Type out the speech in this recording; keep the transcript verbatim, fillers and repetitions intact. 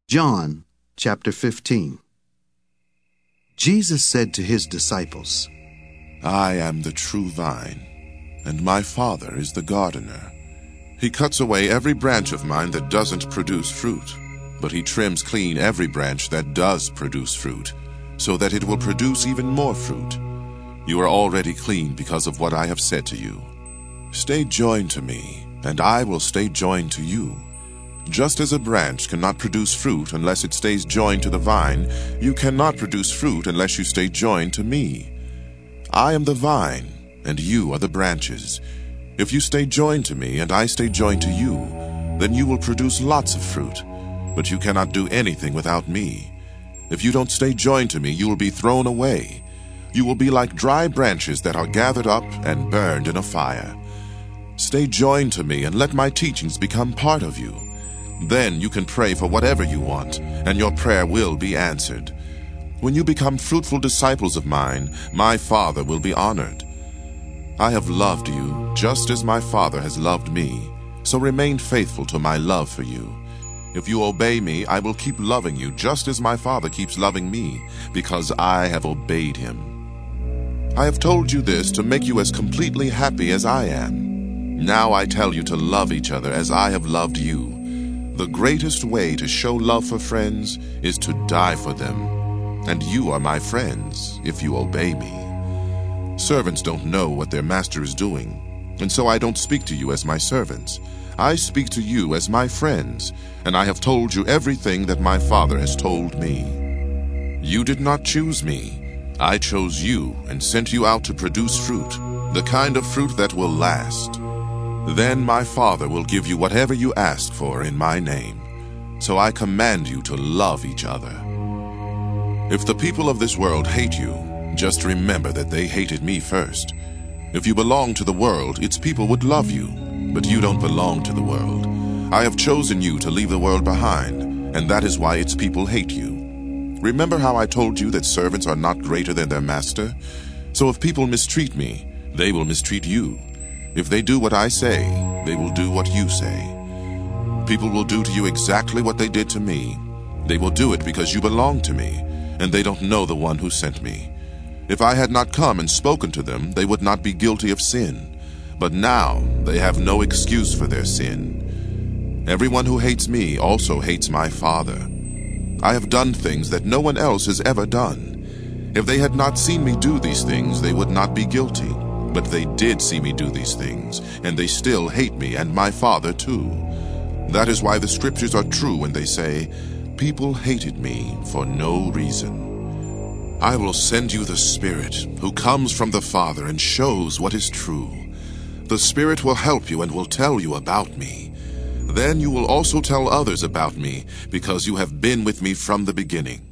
John chapter fifteen. Jesus said to his disciples, I am the true vine, and my Father is the gardener. He cuts away every branch of mine that doesn't produce fruit, but he trims clean every branch that does produce fruit, so that it will produce even more fruit. You are already clean because of what I have said to you. Stay joined to me, and I will stay joined to you. Just as a branch cannot produce fruit unless it stays joined to the vine, you cannot produce fruit unless you stay joined to me. I am the vine, and you are the branches. If you stay joined to me and I stay joined to you, then you will produce lots of fruit. But you cannot do anything without me. If you don't stay joined to me, you will be thrown away. You will be like dry branches that are gathered up and burned in a fire. Stay joined to me and let my teachings become part of you. Then you can pray for whatever you want, and your prayer will be answered. When you become fruitful disciples of mine, my Father will be honored. I have loved you just as my Father has loved me, so remain faithful to my love for you. If you obey me, I will keep loving you just as my Father keeps loving me, because I have obeyed him. I have told you this to make you as completely happy as I am. Now I tell you to love each other as I have loved you. The greatest way to show love for friends is to die for them. And you are my friends if you obey me. Servants don't know what their master is doing, and so I don't speak to you as my servants. I speak to you as my friends, and I have told you everything that my Father has told me. You did not choose me. I chose you and sent you out to produce fruit, the kind of fruit that will last. Then my Father will give you whatever you ask for in my name. So I command you to love each other. If the people of this world hate you, just remember that they hated me first. If you belong to the world, its people would love you, but you don't belong to the world. I have chosen you to leave the world behind, and that is why its people hate you. Remember how I told you that servants are not greater than their master? So if people mistreat me, they will mistreat you. If they do what I say, they will do what you say. People will do to you exactly what they did to me. They will do it because you belong to me, and they don't know the one who sent me. If I had not come and spoken to them, they would not be guilty of sin. But now they have no excuse for their sin. Everyone who hates me also hates my Father. I have done things that no one else has ever done. If they had not seen me do these things, they would not be guilty. But they did see me do these things, and they still hate me and my Father too. That is why the scriptures are true when they say, people hated me for no reason. I will send you the Spirit, who comes from the Father and shows what is true. The Spirit will help you and will tell you about me. Then you will also tell others about me, because you have been with me from the beginning.